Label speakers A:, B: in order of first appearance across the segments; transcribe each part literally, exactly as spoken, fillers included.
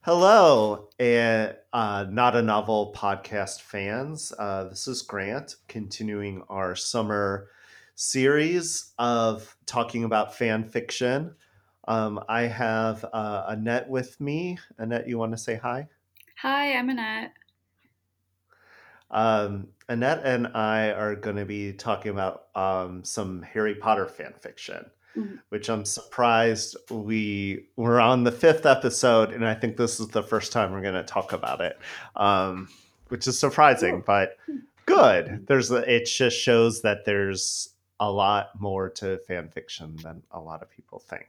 A: Hello, and uh, Not a Novel podcast fans. Uh, this is Grant, continuing our summer series of talking about fan fiction. Um, I have uh, Annette with me. Annette, you want to say hi?
B: Hi, I'm Annette.
A: Um, Annette and I are going to be talking about um, some Harry Potter fan fiction,
B: Mhm.
A: which I'm surprised we we're on the fifth episode, and I think this is the first time we're going to talk about it, um, which is surprising,
B: Oh.
A: but good. There's a, it just shows that there's a lot more to fan fiction than a lot of people think.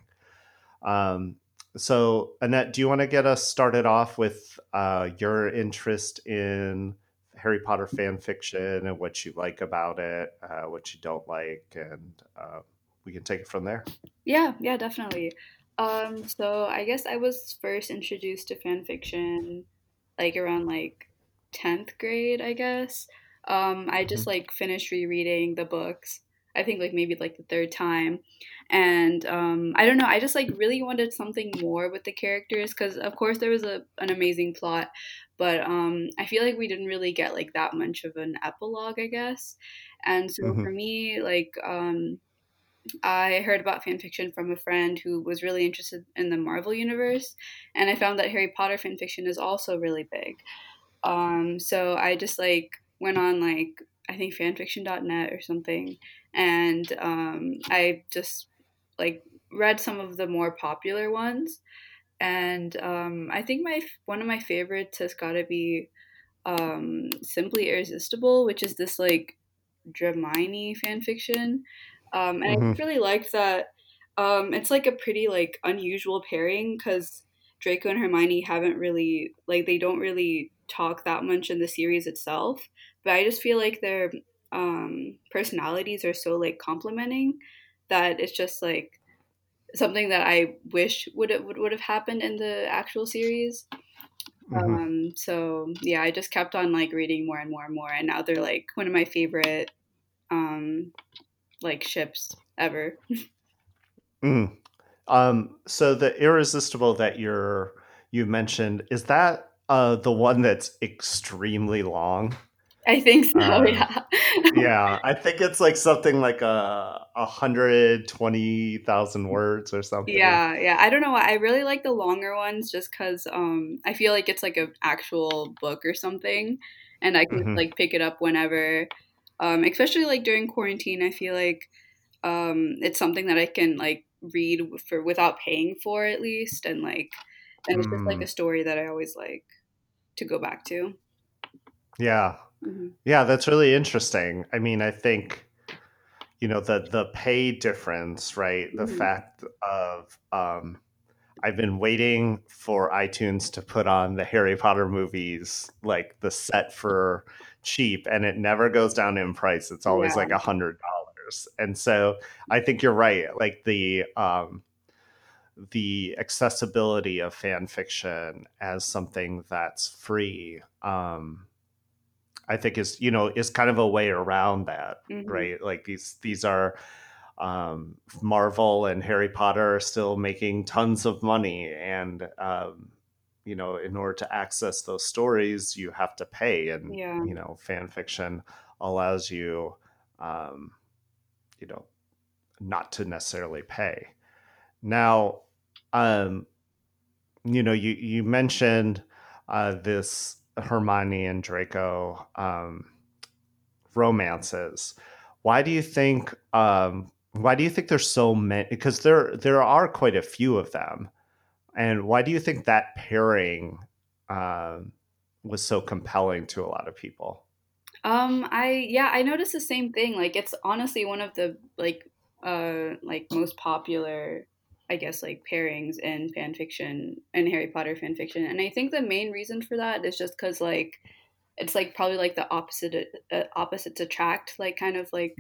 A: Um, so, Annette, do you want to get us started off with uh, your interest in Harry Potter fan fiction and what you like about it, uh, what you don't like, and uh, we can take it from there.
B: Yeah, yeah, definitely. Um, so I guess I was first introduced to fan fiction like around like tenth grade, I guess. Um, I just
A: Mhm.
B: like finished rereading the books. I think like maybe like the third time. And um, I don't know, I just like really wanted something more with the characters because of course there was a an amazing plot, but um, I feel like we didn't really get like that much of an epilogue, I guess. And so for
A: Mhm.
B: me, like um I heard about fan fiction from a friend who was really interested in the Marvel universe, and I found that Harry Potter fan fiction is also really big. Um, so I just like went on like I think fanfiction dot net or something, and um, I just like read some of the more popular ones, and um, I think my one of my favorites has got to be um, Simply Irresistible, which is this like Dramini fan fiction. Um, and I just
A: Mhm.
B: really liked that. Um, it's like a pretty like unusual pairing because Draco and Hermione haven't really like they don't really talk that much in the series itself. But I just feel like their um, personalities are so like complementing that it's just like something that I wish would have, would would have happened in the actual series.
A: Mhm.
B: Um, so yeah, I just kept on like reading more and more and more, and now they're like one of my favorite um like ships ever.
A: Mm. Um, so the irresistible that you're you mentioned, is that uh, the one that's extremely long?
B: I think so,
A: Uh,
B: yeah.
A: yeah, I think it's like something like a a hundred twenty thousand words or something.
B: Yeah, yeah. I don't know why. I really like the longer ones just because um I feel like it's like an actual book or something and I can just
A: Hmm.
B: like pick it up whenever. Um, especially like during quarantine, I feel like um it's something that I can like read for without paying for at least and like and it's just like
A: Mm.
B: a story that I always like to go back to.
A: Yeah,
B: Hmm.
A: yeah, that's really interesting. I mean, I think you know the the pay difference, right? The
B: Hmm.
A: fact of um, I've been waiting for iTunes to put on the Harry Potter movies, like the set for cheap, and it never goes down in price. It's always
B: Yeah.
A: like a hundred dollars. And so I think you're right. Like the um, the accessibility of fan fiction as something that's free, um, I think is you know is kind of a way around that,
B: Hmm.
A: right? Like these these are um, Marvel and Harry Potter are still making tons of money, and um, you know, in order to access those stories, you have to pay, and
B: Yeah.
A: you know, fan fiction allows you, um, you know, not to necessarily pay. Now, um, you know, you you mentioned uh, this Hermione and Draco um, romances. Why do you think um why do you think there's so many, because there there are quite a few of them. And why do you think that pairing um was so compelling to a lot of people?
B: Um, I yeah, I noticed the same thing. Like it's honestly one of the like uh like most popular I guess like pairings in fan fiction and Harry Potter fan fiction. And I think the main reason for that is just cuz like it's like probably like the opposite uh, opposites attract like kind of like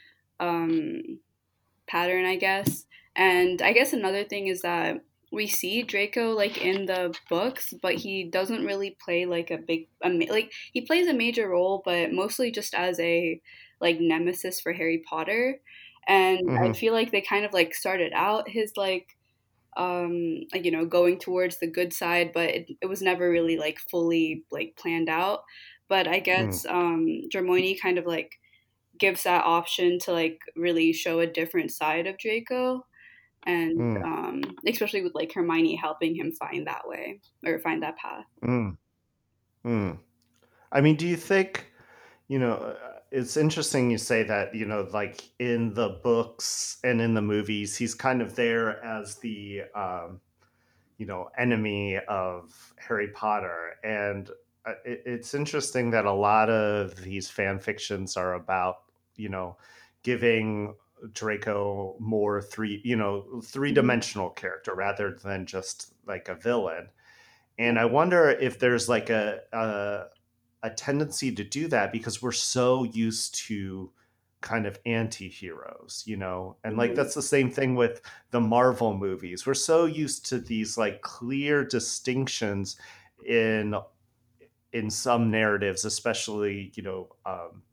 B: um pattern, I guess. And I guess another thing is that we see Draco like in the books, but he doesn't really play like a big a, like he plays a major role, but mostly just as a like nemesis for Harry Potter. And I
A: Hmm.
B: feel like they kind of like started out his like um like, you know, going towards the good side, but it, it was never really like fully like planned out. But I
A: Mm,
B: guess um Hermione kind of like gives that option to like really show a different side of Draco, and
A: mm,
B: um especially with like Hermione helping him find that way or find that path.
A: mm, mm. I mean, do you think, you know, uh, it's interesting you say that, you know, like in the books and in the movies, he's kind of there as the, um, you know, enemy of Harry Potter. And uh, it, it's interesting that a lot of these fan fictions are about, you know, giving Draco more three, you know, three
B: Mhm.
A: dimensional character rather than just like a villain.
B: Yeah.
A: And I wonder if there's like a, a a tendency to do that because we're so used to kind of anti-heroes, you know? And like
B: Mhm.
A: that's the same thing with the Marvel movies. We're so used to these like clear distinctions in in some narratives, especially, you know, um,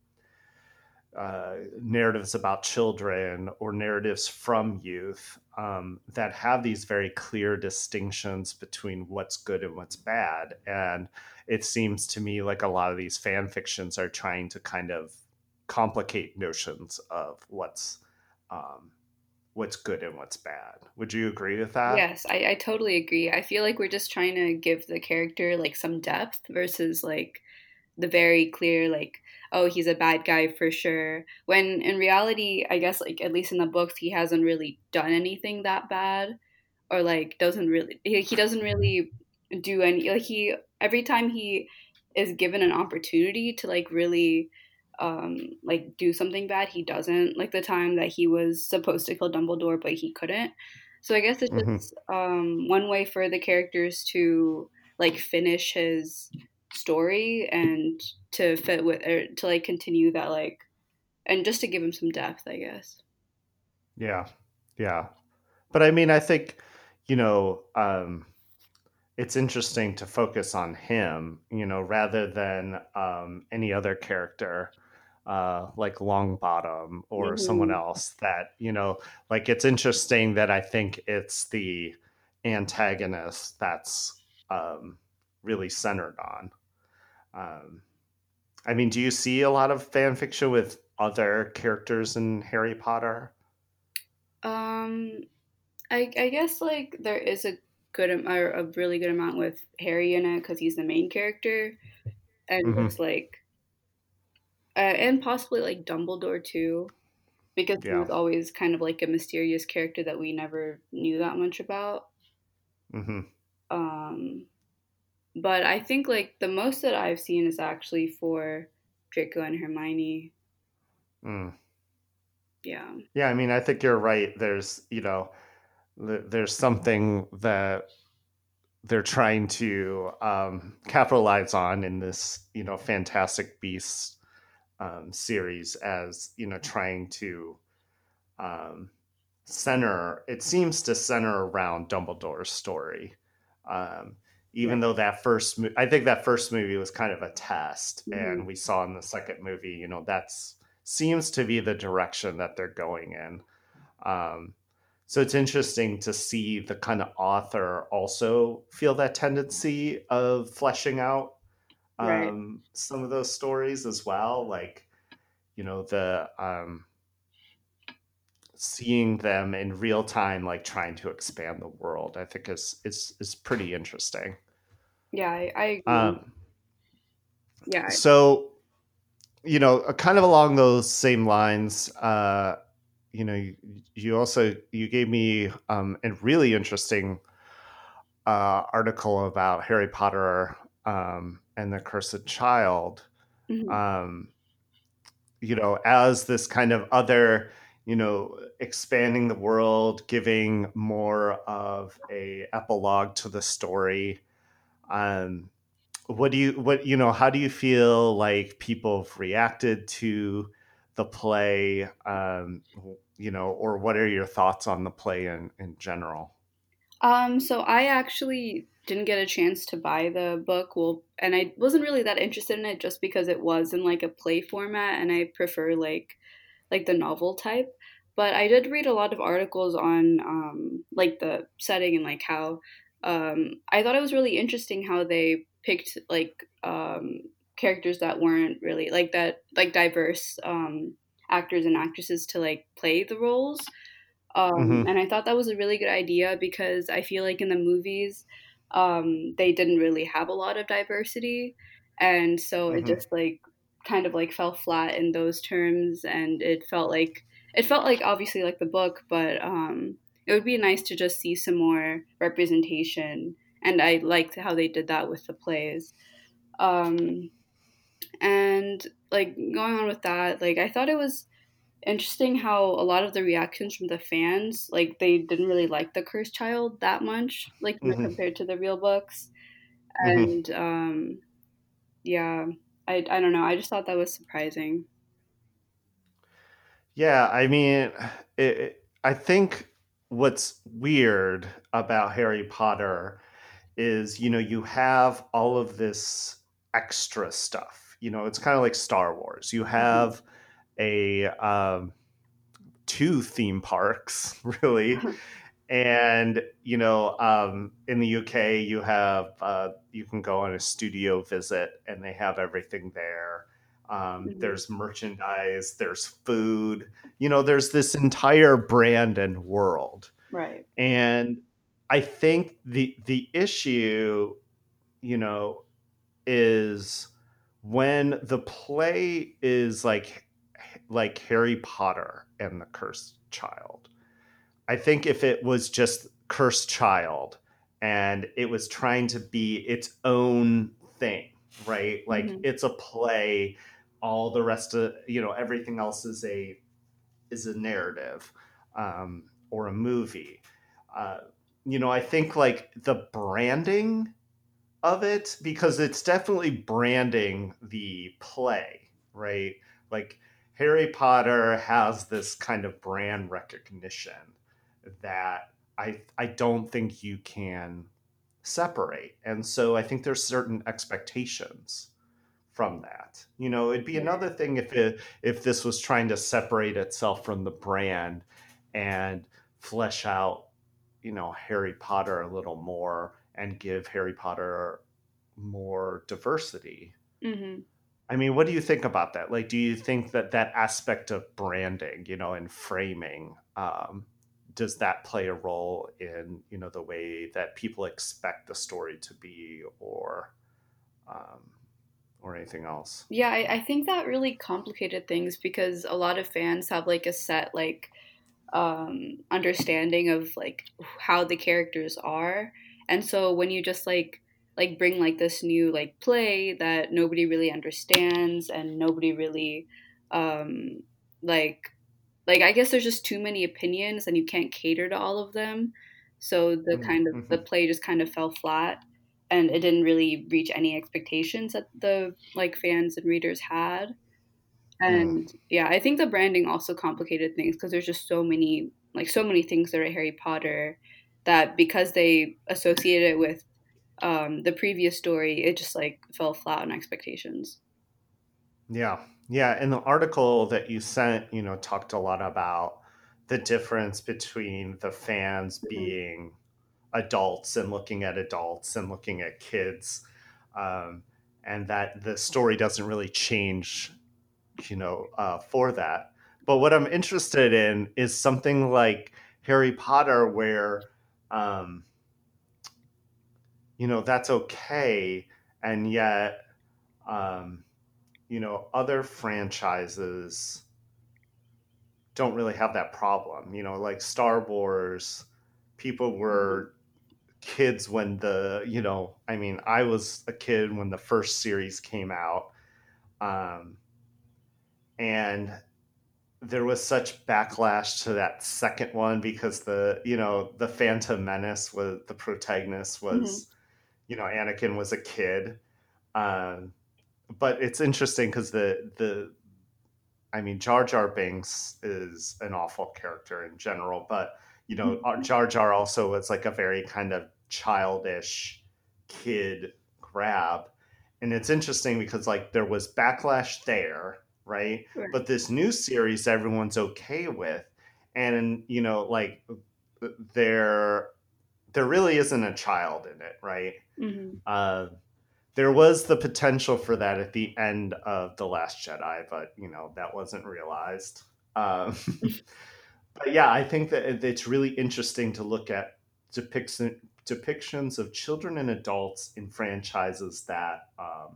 A: uh, narratives about children or narratives from youth um, that have these very clear distinctions between what's good and what's bad. And it seems to me like a lot of these fan fictions are trying to kind of complicate notions of what's um, what's good and what's bad. Would you agree with that?
B: Yes, I, I totally agree. I feel like we're just trying to give the character like some depth versus like the very clear like, oh, he's a bad guy for sure, when in reality I guess like at least in the books he hasn't really done anything that bad, or like doesn't really he, he doesn't really do any like he every time he is given an opportunity to like really um like do something bad, he doesn't, like the time that he was supposed to kill Dumbledore but he couldn't. So I guess it's
A: Hmm.
B: just um one way for the characters to like finish his story and to fit with or to like continue that like, and just to give him some depth, I guess.
A: Yeah, yeah. But I mean, I think, you know, um, it's interesting to focus on him, you know, rather than um, any other character uh, like Longbottom or someone
B: Hmm.
A: else that, you know, like it's interesting that I think it's the antagonist that's um, really centered on. Um, I mean, do you see a lot of fan fiction with other characters in Harry Potter?
B: um I, I guess like there is a good am- or a really good amount with Harry in it because he's the main character, and
A: Hmm.
B: just like uh, and possibly like Dumbledore too, because he
A: Yeah.
B: was always kind of like a mysterious character that we never knew that much about.
A: Hmm.
B: Um, but I think like the most that I've seen is actually for Draco and Hermione.
A: Mm.
B: Yeah.
A: Yeah, I mean, I think you're right. There's, you know, th- there's something that they're trying to um, capitalize on in this, you know, Fantastic Beasts um, series as, you know, trying to um, center, it seems to center around Dumbledore's story. Um, even
B: Right.
A: though that first, mo- I think that first movie was kind of a test,
B: Hmm.
A: and we saw in the second movie, you know, that's seems to be the direction that they're going in. Um, so it's interesting to see the kind of author also feel that tendency of fleshing out
B: Right.
A: um, some of those stories as well. Like, you know, the um, seeing them in real time, like trying to expand the world, I think is is is pretty interesting.
B: Yeah, I, I agree.
A: Um,
B: Yeah.
A: so, you know, uh, kind of along those same lines, uh, you know, you, you also you gave me um, a really interesting uh, article about Harry Potter um, and the Cursed Child,
B: Mhm.
A: um, you know, as this kind of other, you know, expanding the world, giving more of a epilogue to the story. Um, what do you, what, you know, how do you feel like people have reacted to the play, um, you know, or what are your thoughts on the play in, in general?
B: Um, so I actually didn't get a chance to buy the book. Well, and I wasn't really that interested in it just because it was in like a play format, and I prefer like like the novel type. but I did read a lot of articles on um, like the setting and like how um, I thought it was really interesting how they picked like um, characters that weren't really like that, like diverse um, actors and actresses to like play the roles. Um,
A: Hmm.
B: and I thought that was a really good idea because I feel like in the movies, um, they didn't really have a lot of diversity. And so it
A: Hmm.
B: just like kind of like fell flat in those terms. And it felt like, it felt like obviously like the book, but um, it would be nice to just see some more representation. And I liked how they did that with the plays. Um, and like going on with that, like I thought it was interesting how a lot of the reactions from the fans, like they didn't really like the cursed child that much, like you know,
A: Hmm.
B: compared to the real books.
A: Hmm.
B: And um, yeah, I I don't know. I just thought that was surprising.
A: Yeah, I mean, it, it- I think what's weird about Harry Potter is, you know, you have all of this extra stuff. You know, it's kind of like Star Wars. You have a um, two theme parks, really, and you know, um, in the U K, you have uh, you can go on a studio visit, and they have everything there. Um,
B: Hmm.
A: there's merchandise, there's food. You know, there's this entire brand and world,
B: Right.
A: and I think the the issue, you know, is when the play is like like Harry Potter and the Cursed Child. I think if it was just Cursed Child and it was trying to be its own thing, right? Like
B: Hmm.
A: it's a play, all the rest of, you know, everything else is a is a narrative, um, or a movie. Uh, you know, I think like the branding of it, because it's definitely branding the play, right? Like Harry Potter has this kind of brand recognition that I I don't think you can separate. And so I think there's certain expectations from that. You know, it'd be
B: Right.
A: another thing if it if this was trying to separate itself from the brand and flesh out, you know, Harry Potter a little more and give Harry Potter more diversity.
B: Hmm.
A: I mean, what do you think about that? Like, do you think that that aspect of branding, you know, and framing, um, does that play a role in, you know, the way that people expect the story to be, or um, or anything else?
B: Yeah, I, I think that really complicated things because a lot of fans have like a set like um understanding of like how the characters are, and so when you just like like bring like this new like play that nobody really understands and nobody really um like like I guess there's just too many opinions and you can't cater to all of them, so the kind of the
A: Mm-hmm.
B: play just kind of fell flat and it didn't really reach any expectations that the like fans and readers had.
A: Mm.
B: And yeah, I think the branding also complicated things because there's just so many like so many things that are Harry Potter that because they associate it with um, the previous story, it just like fell flat on expectations.
A: Yeah. Yeah. And the article that you sent, you know, talked a lot about the difference between the fans
B: Hmm.
A: being adults and looking at adults and looking at kids. Um, and that the story doesn't really change, you know, uh, for that. But what I'm interested in is something like Harry Potter, where, um, you know, that's okay. And yet, um, you know, other franchises don't really have that problem. You know, like Star Wars, people
B: Hmm.
A: were kids when the, you know, I mean, I was a kid when the first series came out. Um, and there was such backlash to that second one because the, you know, the Phantom Menace was the protagonist
B: Hmm.
A: was, you know, Anakin was a kid. Um, but it's interesting because the, the, I mean, Jar Jar Binks is an awful character in general, but you know, Jar Jar also was like a very kind of childish kid grab, and it's interesting because like there was backlash there, right?
B: Right.
A: But this new series everyone's okay with, and you know, like there there really isn't a child in it, right?
B: Mm-hmm.
A: Uh, there was the potential for that at the end of The Last Jedi, but you know that wasn't realized. Um, but yeah, I think that it's really interesting to look at depiction, depictions of children and adults in franchises that um,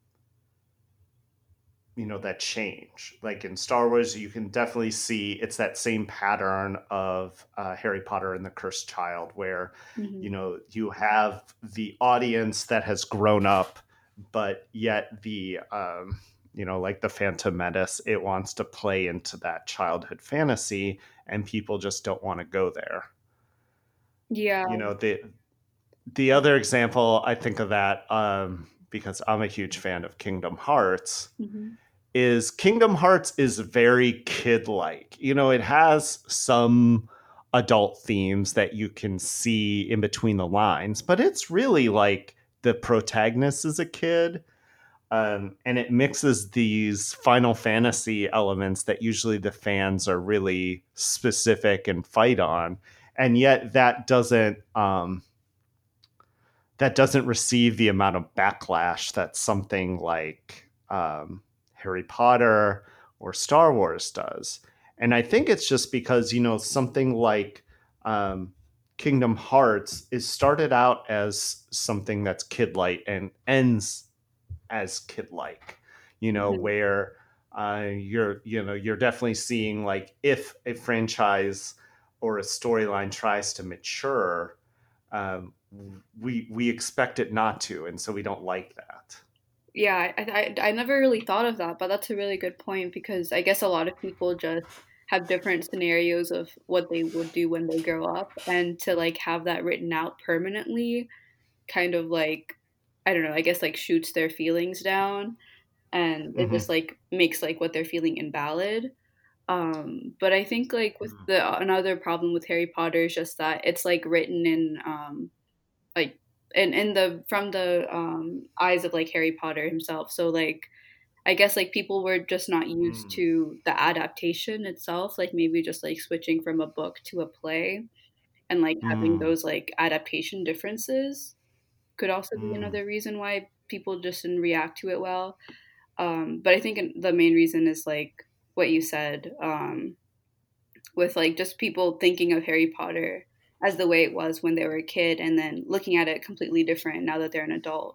A: you know that change. Like in Star Wars, you can definitely see it's that same pattern of uh, Harry Potter and the Cursed Child, where
B: Mm-hmm.
A: you know you have the audience that has grown up, but yet the um, you know like the Phantom Menace, it wants to play into that childhood fantasy, and people just don't want to go there.
B: Yeah.
A: You know the the other example I think of that, um, because I'm a huge fan of Kingdom Hearts,
B: Mm-hmm.
A: is Kingdom Hearts is very kid like. You know, it has some adult themes that you can see in between the lines, but it's really like the protagonist is a kid. Um, and it mixes these Final Fantasy elements that usually the fans are really specific and fight on. And yet that doesn't um, that doesn't receive the amount of backlash that something like um, Harry Potter or Star Wars does. And I think it's just because, you know, something like um, Kingdom Hearts is started out as something that's kid like and ends as kid like, you know,
B: Mm-hmm.
A: where uh, you're, you know, you're definitely seeing like if a franchise or a storyline tries to mature, um, we we expect it not to, and so we don't like that.
B: Yeah, I, I I never really thought of that, but that's a really good point because I guess a lot of people just have different scenarios of what they would do when they grow up, and to like have that written out permanently, kind of like I don't know, I guess like shoots their feelings down, and it just
A: Mm-hmm.
B: like makes like what they're feeling invalid. Um, but I think like with the another problem with Harry Potter is just that it's like written in um like in in the from the um eyes of like Harry Potter himself. So like I guess like people were just not used
A: Mm.
B: to the adaptation itself, like maybe just like switching from a book to a play and like having
A: Mm.
B: those like adaptation differences could also be
A: Mm.
B: another reason why people just didn't react to it well. Um, but I think the main reason is like what you said, um, with like just people thinking of Harry Potter as the way it was when they were a kid and then looking at it completely different now that they're an adult.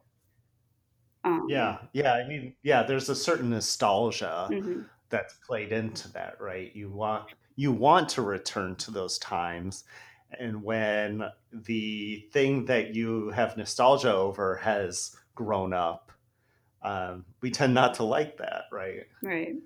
B: Um,
A: Yeah, yeah. I mean, yeah. There's a certain nostalgia
B: mhm.
A: that's played into that, right? You want you want to return to those times, and when the thing that you have nostalgia over has grown up, um, we tend not to like that, right?
B: Right.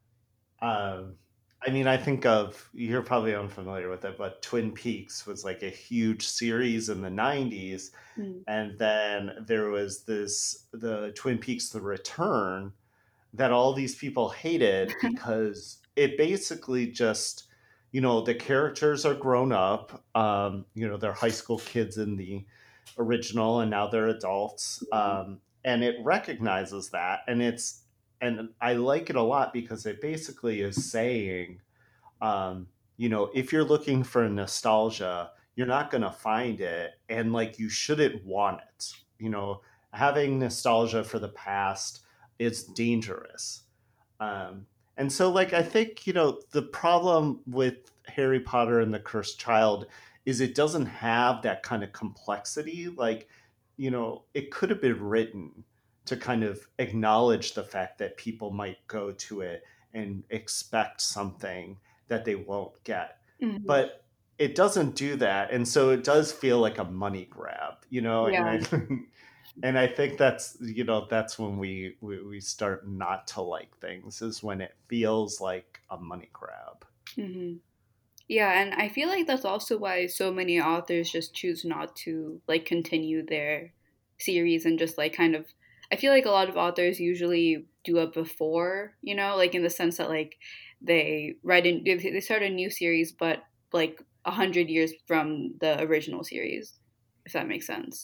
A: Um, I mean, I think of, you're probably unfamiliar with it, but Twin Peaks was like a huge series in the nineties.
B: Mm.
A: And then there was this, the Twin Peaks The Return, that all these people hated because it basically just, you know, the characters are grown up. Um, you know, they're high school kids in the original, and now they're adults. Um, and it recognizes that, and it's, and I like it a lot because it basically is saying, um, you know, if you're looking for nostalgia, you're not going to find it, and like you shouldn't want it. You know, having nostalgia for the past is dangerous. Um, and so, like, I think, you know, the problem with Harry Potter and the Cursed Child is it doesn't have that kind of complexity. Like, you know, it could have been written to kind of acknowledge the fact that people might go to it and expect something that they won't get.
B: Mhm.
A: But it doesn't do that. And so it does feel like a money grab, you know, and
B: Yeah.
A: I and I think that's, you know, that's when we, we we start not to like things, is when it feels like a money grab.
B: Hmm. Yeah, and I feel like that's also why so many authors just choose not to like continue their series and just like kind of I feel like a lot of authors usually do it before, you know, like in the sense that like they write in they they start a new series but like a hundred years from the original series, if that makes sense.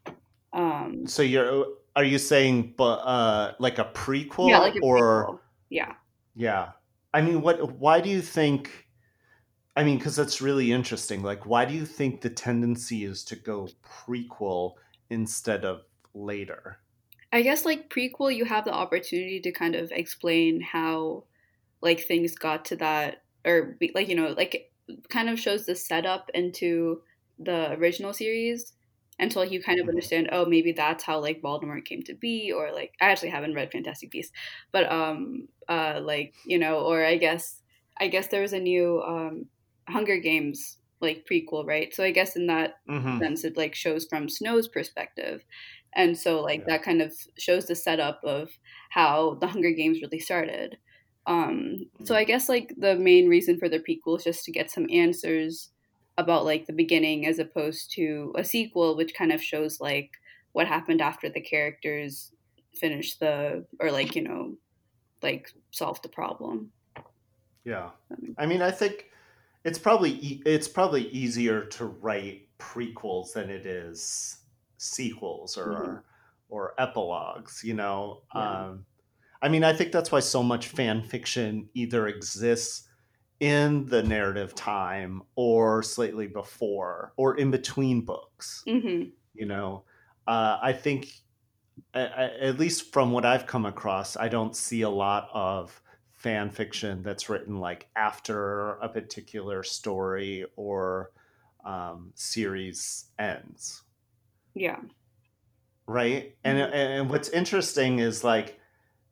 B: Um,
A: So you're, are you saying but uh like a
B: yeah, like
A: prequel
B: a
A: or,
B: prequel. Yeah.
A: yeah. I mean, what why do you think, I mean, because that's really interesting. Like, why do you think the tendency is to go prequel instead of later?
B: I guess like prequel, you have the opportunity to kind of explain how like things got to that, or be, like you know like kind of shows the setup into the original series until you kind of
A: Mhm.
B: understand, oh, maybe that's how like Voldemort came to be, or like I actually haven't read Fantastic Beasts, but um uh like you know or I guess I guess there was a new um Hunger Games like prequel, right? So I guess in that
A: Mhm.
B: sense it like shows from Snow's perspective, and so like
A: Yeah.
B: that kind of shows the setup of how the Hunger Games really started. Um, so
A: Mm.
B: I guess like the main reason for the prequel is just to get some answers about like the beginning, as opposed to a sequel, which kind of shows like what happened after the characters finish the, or like you know like solve the problem.
A: Yeah.
B: That makes-
A: I mean, I think it's probably e- it's probably easier to write prequels than it is sequels
B: Mhm.
A: or or epilogues, you know.
B: Yeah.
A: Um, I mean, I think that's why so much fan fiction either exists in the narrative time or slightly before or in between books,
B: Hmm.
A: you know. Uh, I think I, I, at least from what I've come across, I don't see a lot of fan fiction that's written like after a particular story or um, series ends,
B: Yeah.
A: right? And
B: Mhm.
A: and what's interesting is like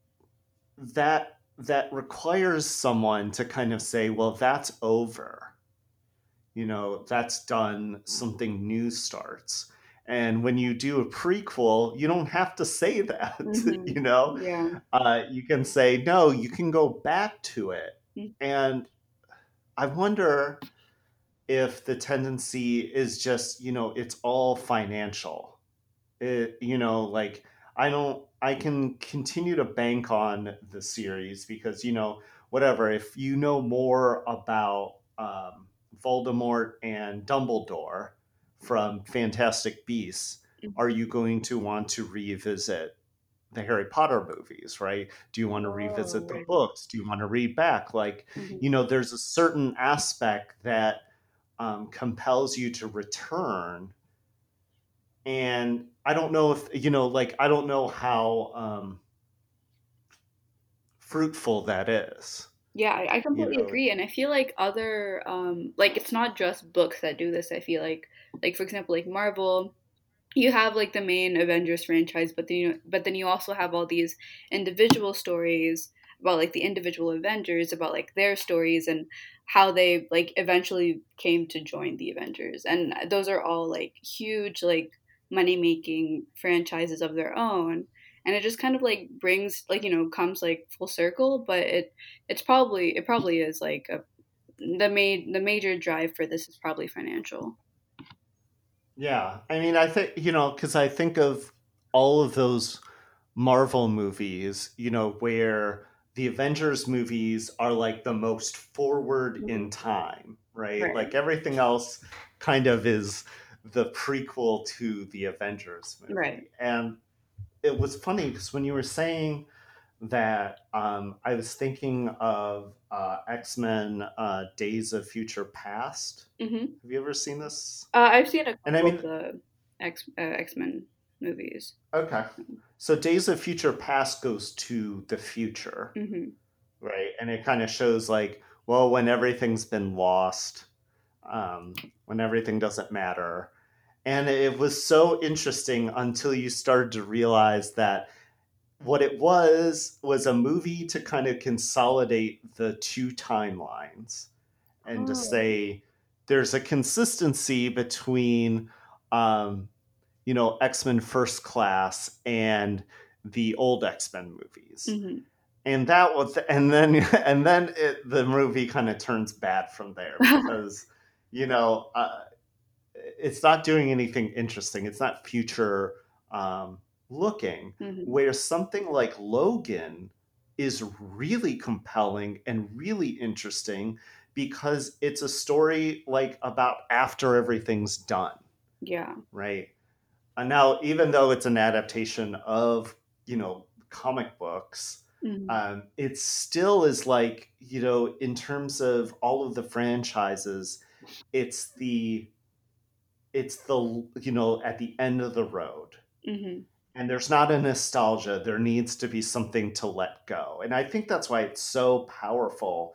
A: that that requires someone to kind of say, well, that's over, you know, that's done, something new starts. And when you do a prequel, you don't have to say that,
B: Mhm.
A: you know.
B: Yeah.
A: Uh, you can say no, you can go back to it.
B: Mm.
A: And I wonder if the tendency is just, you know, it's all financial. It, you know, like I don't, I can continue to bank on the series because, you know, whatever, if you know more about um, Voldemort and Dumbledore from Fantastic Beasts, are you going to want to revisit the Harry Potter movies, right? Do you want to revisit the
B: Oh.
A: books? Do you want to read back? Like,
B: Mhm.
A: you know, there's a certain aspect that um, compels you to return. And I don't know if, you know, like, I don't know how um, fruitful that is,
B: Yeah, I, I
A: you
B: completely
A: know?
B: agree, and I feel like other um like it's not just books that do this. I feel like like for example like Marvel, you have like the main Avengers franchise, but then you but then you also have all these individual stories about like the individual Avengers, about like their stories and how they like eventually came to join the Avengers. And those are all like huge like money making franchises of their own. And it just kind of like brings like, you know, comes like full circle, but it it's probably it probably is like a, the main the major drive for this is probably financial.
A: Yeah. I mean, I think, you know, because I think of all of those Marvel movies, you know, where the Avengers movies are like the most forward
B: Mhm.
A: in time, right?
B: Right.
A: Like everything else kind of is the prequel to the Avengers
B: Right.
A: movie. And it was funny because when you were saying that, um, I was thinking of uh, X Men uh, Days of Future Past.
B: Hmm.
A: Have you ever seen this?
B: Uh, I've seen a
A: And I
B: couple of
A: mean,
B: the X uh, X Men movies.
A: okay. So Days of Future Past goes to the future,
B: Hmm.
A: right? And it kind of shows like, well, when everything's been lost, um, when everything doesn't matter. And it was so interesting until you started to realize that what it was was a movie to kind of consolidate the two timelines and to
B: Oh.
A: say there's a consistency between um, you know, X-Men First Class and the old X-Men movies.
B: Hmm.
A: And that was and then and then it, the movie kind of turns bad from there because you know, uh, it's not doing anything interesting. It's not future um, looking.
B: Hmm.
A: Where something like Logan is really compelling and really interesting because it's a story like about after everything's done,
B: Yeah.
A: right? And now, even though it's an adaptation of, you know, comic books,
B: Mhm.
A: Um, it still is like, you know, in terms of all of the franchises, it's the it's the you know at the end of the road,
B: Mhm.
A: and there's not a nostalgia. There needs to be something to let go, and I think that's why it's so powerful.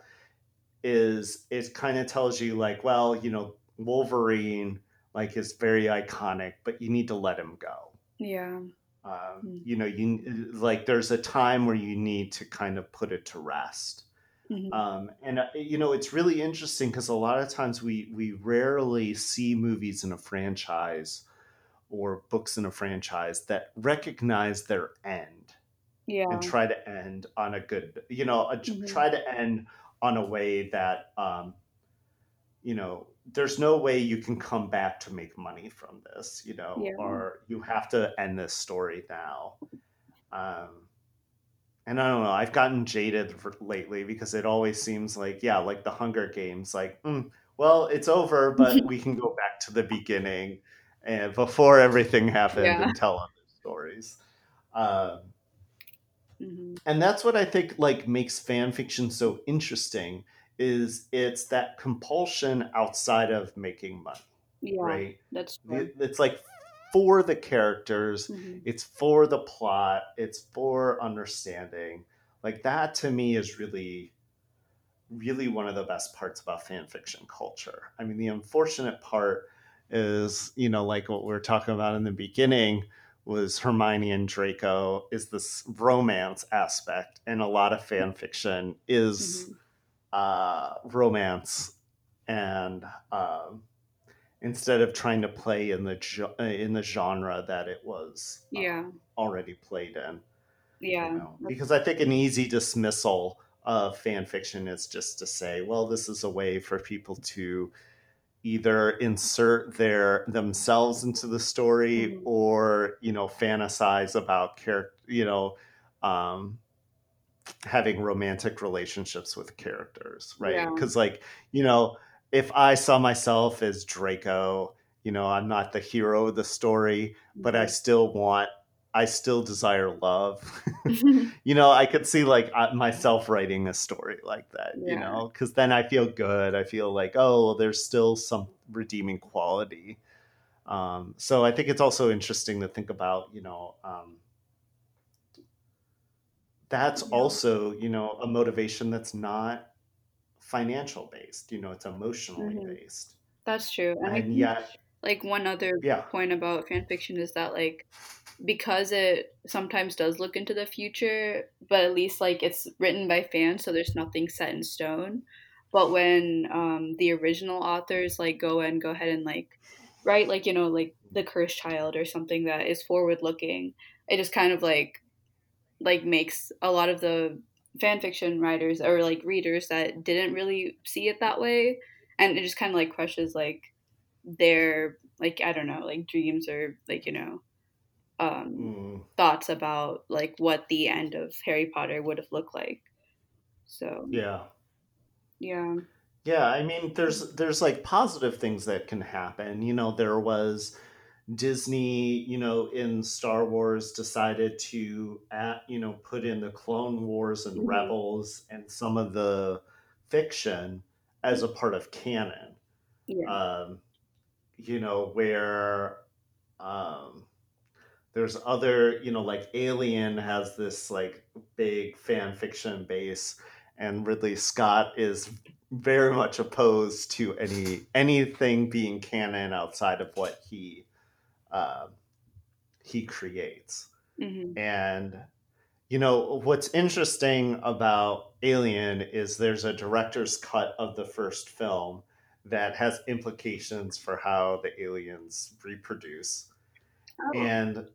A: Is it kind of tells you like, well, you know, Wolverine like is very iconic, but you need to let him go.
B: Yeah.
A: Um,
B: Mm.
A: you know, you like there's a time where you need to kind of put it to rest.
B: Mhm.
A: Um, and uh, you know, it's really interesting because a lot of times we we rarely see movies in a franchise or books in a franchise that recognize their end and
B: Yeah.
A: try to end on a good, you know, a,
B: Mhm.
A: try to end on a way that, um, you know, there's no way you can come back to make money from this, you know,
B: Yeah.
A: or you have to end this story now. Um, and I don't know, I've gotten jaded for, lately because it always seems like, yeah, like the Hunger Games, like, mm, well, it's over, but we can go back to the beginning and before everything happened
B: Yeah.
A: and tell other stories. Um,
B: Mhm.
A: and that's what I think like makes fan fiction so interesting is it's that compulsion outside of making money,
B: Yeah.
A: right?
B: That's true.
A: It's like for the characters,
B: Mhm.
A: it's for the plot, it's for understanding. Like that to me is really really one of the best parts about fan fiction culture. I mean, the unfortunate part is, you know, like what we were talking about in the beginning was Hermione and Draco is this romance aspect, and a lot of fan fiction is
B: Mhm.
A: uh, romance, and um, instead of trying to play in the jo- in the genre that it was um,
B: Yeah.
A: already played in, you
B: Yeah.
A: know,
B: That's
A: because I think an easy dismissal of fan fiction is just to say, well, this is a way for people to either insert their themselves into the story
B: mhm.
A: or, you know, fantasize about character, you know, um, having romantic relationships with characters, right?
B: Yeah.
A: Because, like, you know, if I saw myself as Draco, you know, I'm not the hero of the story, but I
B: Mhm.
A: still want, I still desire love. You know, I could see like uh, myself writing a story like that, you
B: Yeah.
A: know, because then I feel good. I feel like, oh, well, there's still some redeeming quality. Um, so I think it's also interesting to think about, you know, um, that's
B: Yeah.
A: also, you know, a motivation that's not financial based, you know, it's emotionally
B: Mhm.
A: based.
B: That's true. And I
A: And
B: think
A: yet,
B: like one other
A: yeah.
B: point about fan fiction is that like because it sometimes does look into the future, but at least like it's written by fans, so there's nothing set in stone. But when um, the original authors like go and go ahead and like write like you know like the Cursed Child or something that is forward looking, it just kind of like like makes a lot of the fan fiction writers or like readers that didn't really see it that way, and it just kind of like crushes like their like I don't know like dreams or like you know um,
A: Mm,
B: thoughts about like what the end of Harry Potter would have looked like. So
A: yeah.
B: yeah.
A: Yeah, I mean there's there's like positive things that can happen. You know, there was Disney, you know, in Star Wars decided to at, you know, put in the Clone Wars and
B: Hmm.
A: Rebels and some of the fiction as a part of canon.
B: Yeah.
A: Um, you know, where um there's other, you know, like Alien has this like big fan fiction base, and Ridley Scott is very much opposed to any anything being canon outside of what he um, he creates.
B: Hmm.
A: And you know what's interesting about Alien is there's a director's cut of the first film that has implications for how the aliens reproduce,
B: Oh.
A: and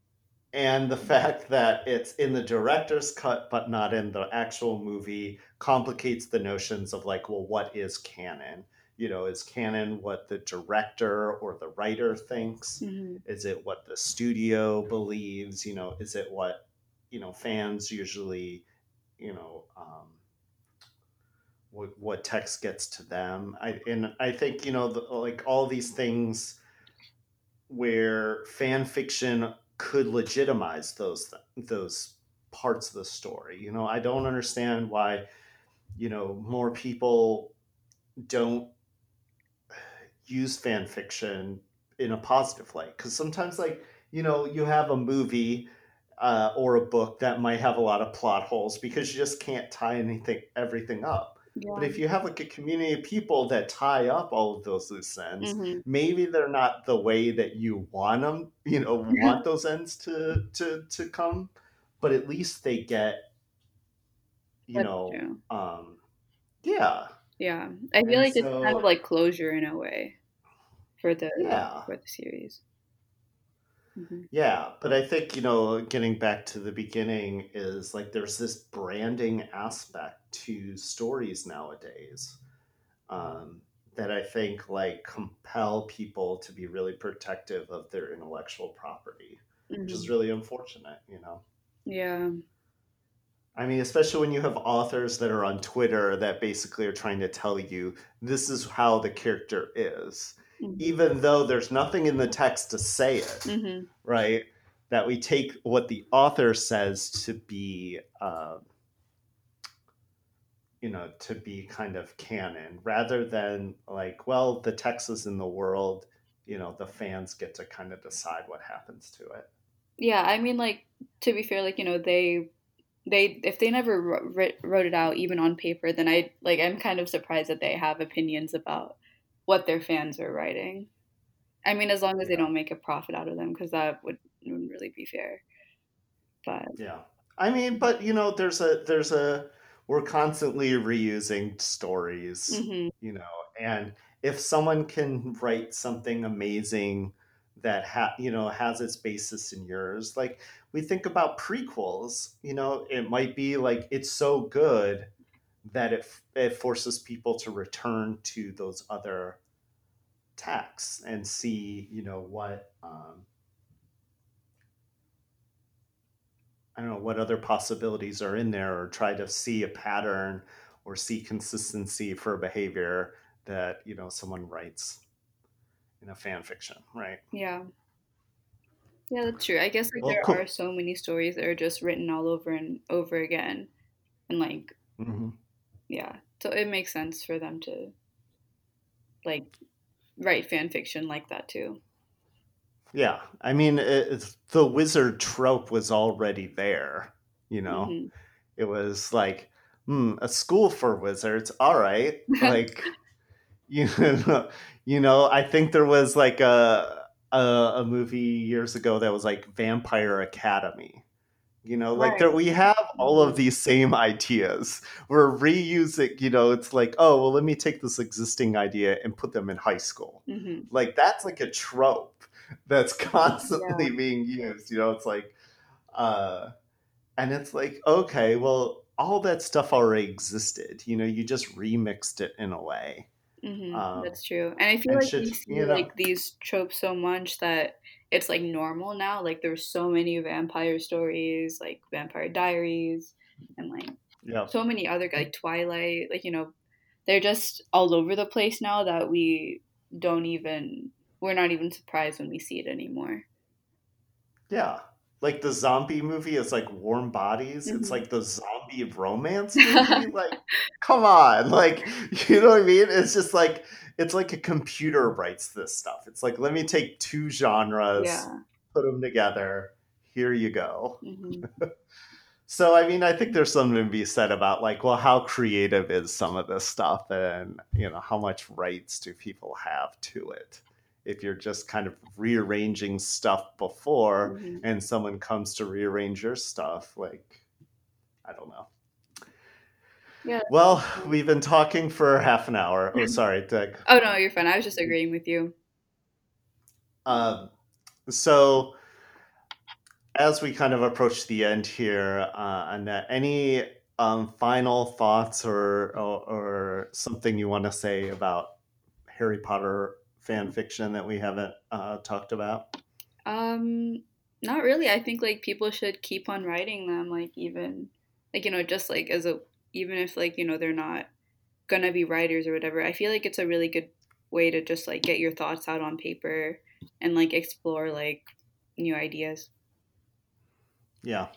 A: and the fact that it's in the director's cut but not in the actual movie complicates the notions of like, well, what is canon? You know, is canon what the director or the writer thinks?
B: Hmm.
A: Is it what the studio believes? You know, is it what, you know, fans usually, you know, um, what, what text gets to them? I and I think, you know, the, like all these things where fan fiction could legitimize those those parts of the story. You know, I don't understand why, you know, more people don't use fan fiction in a positive light, because sometimes, like, you know, you have a movie uh, or a book that might have a lot of plot holes because you just can't tie anything everything up. But
B: Yeah.
A: if you have like a community of people that tie up all of those loose ends,
B: Hmm.
A: maybe they're not the way that you want them, you know, want those ends to to to come, but at least they get, you
B: That's
A: know,
B: true.
A: um, yeah.
B: Yeah, I feel
A: And
B: like it's kind of
A: so,
B: like closure in a way for the
A: yeah.
B: for the series. Hmm.
A: Yeah, but I think, you know, getting back to the beginning is like there's this branding aspect to stories nowadays, um, that I think like compel people to be really protective of their intellectual property, which is
B: Hmm.
A: really unfortunate, you know.
B: Yeah.
A: I mean, especially when you have authors that are on Twitter that basically are trying to tell you this is how the character is,
B: Hmm.
A: even though there's nothing in the text to say it,
B: Hmm.
A: right? That we take what the author says to be, uh, you know, to be kind of canon, rather than like, well, the text is in the world, you know, the fans get to kind of decide what happens to it.
B: Yeah, I mean, like, to be fair, like, you know, they they if they never wrote, wrote it out even on paper, then I like I'm kind of surprised that they have opinions about what their fans are writing. I mean, as long as they
A: Yeah.
B: don't make a profit out of them, because that would, wouldn't really be fair. But
A: Yeah. I mean, but you know, there's a there's a we're constantly reusing stories,
B: hmm.
A: you know, and if someone can write something amazing that ha you know has its basis in yours, like we think about prequels, you know, it might be like it's so good that it it forces people to return to those other texts and see, you know, what um I don't know what other possibilities are in there, or try to see a pattern or see consistency for behavior that, you know, someone writes in a fan fiction, right?
B: Yeah. Yeah, that's true. I guess like
A: Well,
B: there are
A: cool.
B: so many stories that are just written all over and over again. And like,
A: Hmm.
B: yeah. So it makes sense for them to like write fan fiction like that too.
A: Yeah, I mean, it, it's- the wizard trope was already there. You know,
B: Hmm.
A: it was like, hmm, a school for wizards. All right, like you know, you know. I think there was like a a, a movie years ago that was like Vampire Academy. You know, like there
B: Right.
A: we have all
B: Mhm.
A: of these same ideas. We're reusing, you know, it's like, oh, well, let me take this existing idea and put them in high school.
B: Mhm.
A: Like that's like a trope that's
B: Yeah.
A: constantly being used. You know, it's like, uh, and it's like, okay, well, all that stuff already existed. You know, you just remixed it in a way.
B: Mhm.
A: Um,
B: That's true. And I feel
A: and
B: like
A: should,
B: we see
A: you know,
B: like these tropes so much that it's like normal now. Like there's so many vampire stories, like Vampire Diaries, and like
A: yeah.
B: so many other like Twilight. Like you know, they're just all over the place now that we don't even we're not even surprised when we see it anymore.
A: Yeah. Like the zombie movie is like Warm Bodies. It's
B: Hmm.
A: like the zombie romance movie. Like, come on. Like, you know what I mean? It's just like, it's like a computer writes this stuff. It's like, let me take two genres,
B: Yeah.
A: put them together. Here you go.
B: Hmm.
A: So, I mean, I think there's something to be said about like, well, how creative is some of this stuff, and, you know, how much rights do people have to it? If you're just kind of rearranging stuff before
B: Hmm.
A: and someone comes to rearrange your stuff, like, I don't know.
B: Yeah.
A: Well, we've been talking for half an hour. Oh, sorry, Doug.
B: Oh no, you're fine. I was just agreeing with you.
A: Um, so, as we kind of approach the end here, uh, Annette, any um, final thoughts or, or or something you want to say about Harry Potter fan fiction that we haven't uh, talked about?
B: Um, Not really. I think like people should keep on writing them, like even like you know, just like as a even if like you know they're not gonna be writers or whatever. I feel like it's a really good way to just like get your thoughts out on paper and like explore like new ideas.
A: Yeah.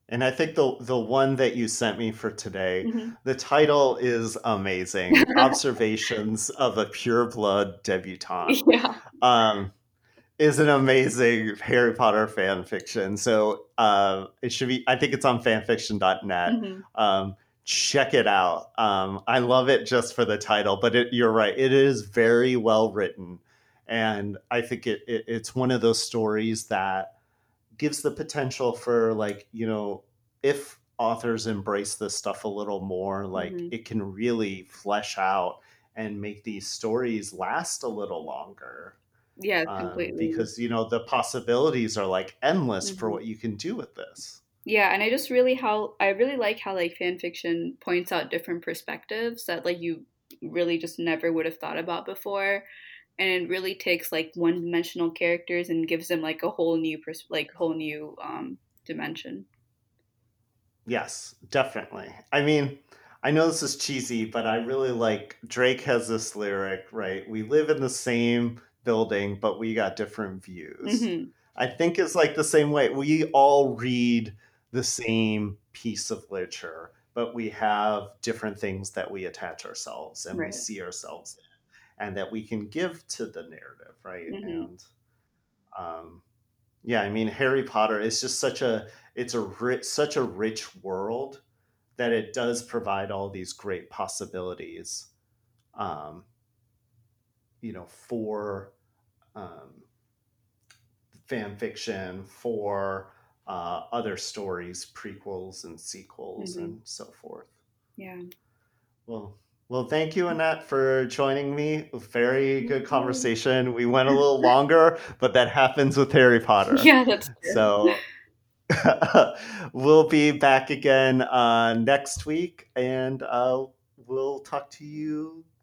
A: And I think the the one that you sent me for today,
B: Mhm.
A: the title is amazing. Observations of a Pureblood Debutante.
B: Yeah.
A: Um, is an amazing Harry Potter fan fiction. So uh, it should be, I think it's on fanfiction dot net.
B: Mhm.
A: Um, check it out. Um, I love it just for the title, but it, you're right. It is very well written. And I think it, it it's one of those stories that gives the potential for, like, you know, if authors embrace this stuff a little more, like
B: Mhm.
A: it can really flesh out and make these stories last a little longer,
B: Yeah,
A: um,
B: completely.
A: because you know the possibilities are like endless for
B: Mhm.
A: what you can do with this.
B: Yeah, and I just really how I really like how like fan fiction points out different perspectives that like you really just never would have thought about before, and it really takes like one-dimensional characters and gives them like a whole new pers- like whole new um dimension.
A: Yes, definitely. I mean, I know this is cheesy, but I really like Drake has this lyric, right? We live in the same building, but we got different views.
B: Mhm.
A: I think it's like the same way. We all read the same piece of literature, but we have different things that we attach ourselves and we
B: Right.
A: see ourselves in, and that we can give to the narrative, right?
B: Mhm.
A: And um, yeah, I mean, Harry Potter is just such a it's a rich, such a rich world that it does provide all these great possibilities, um, you know, for um, fan fiction, for uh, other stories, prequels and sequels,
B: Mhm.
A: and so forth.
B: Yeah.
A: Well, well, thank you, Annette, for joining me. Very
B: Thank
A: good
B: you.
A: conversation. We went a little longer, but that happens with Harry Potter.
B: Yeah, that's true.
A: So we'll be back again uh, next week, and uh, we'll talk to you